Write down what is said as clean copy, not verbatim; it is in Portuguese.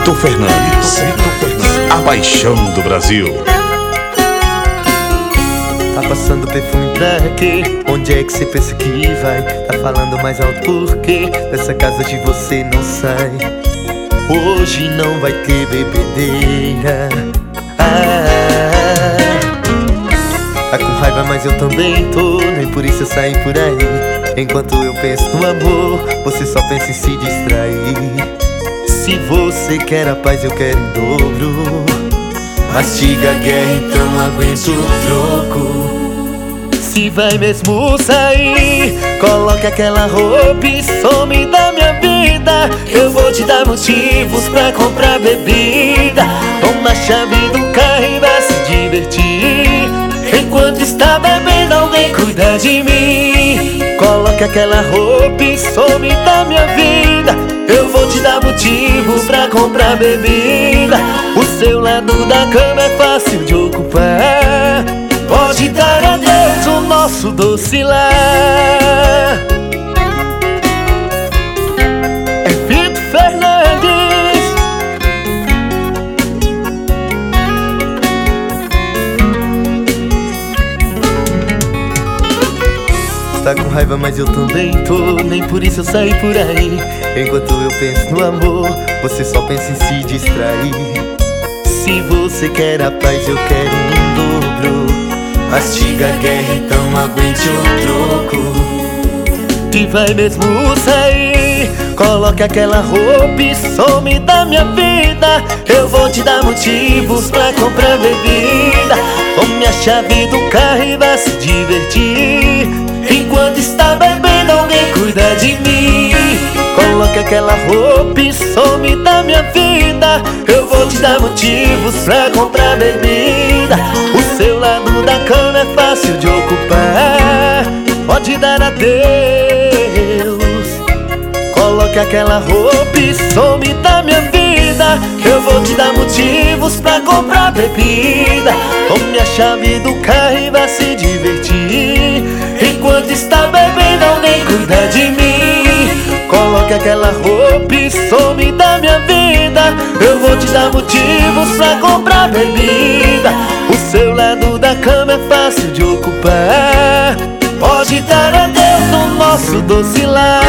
Vitor Fernandes, a paixão do Brasil. Tá passando perfume pra quê? Onde é que cê pensa que vai? Tá falando mais alto por quê? Dessa casa hoje você não sai. Hoje não vai ter bebedeira. Tá com raiva, mas eu também tô. Nem por isso eu saí por aí. Enquanto eu penso no amor, você só pensa em se distrair. Se você quer a paz, eu quero em dobro. Mastiga a guerra, então aguente o troco. Se vai mesmo sair, coloque aquela roupa e some da minha vida. Eu vou te dar motivos pra comprar bebida. Toma a chave do carro e vai se divertir. Enquanto está bebendo, alguém cuida de mim. Coloque aquela roupa e some da minha vida. Eu vou te dar motivos pra comprar bebida. O seu lado da cama é fácil de ocupar. Pode dar adeus o nosso doce lar. É Vitor Fernandes. Tá com raiva, mas eu também tô. Nem por isso eu saí por aí. Enquanto eu penso no amor, você só pensa em se distrair. Se você quer a paz, eu quero um dobro. Mastiga a guerra, então aguente o troco. Se vai mesmo sair, coloque aquela roupa e some da minha vida. Eu vou te dar motivos pra comprar bebida. Tome a chave do carro e vai se divertir. Enquanto está bebendo, alguém cuida de mim. Coloque aquela roupa e some da minha vida. Eu vou te dar motivos pra comprar bebida. O seu lado da cama é fácil de ocupar. Pode dar adeus. Coloque aquela roupa e some da minha vida. Eu vou te dar motivos pra comprar bebida. Tome a chave do carro e vai se divertir. Enquanto está bebendo, alguém cuida de mim. Coloque aquela roupa e some da minha vida. Eu vou te dar motivos pra comprar bebida. O seu lado da cama é fácil de ocupar. Pode dar adeus no nosso doce lar.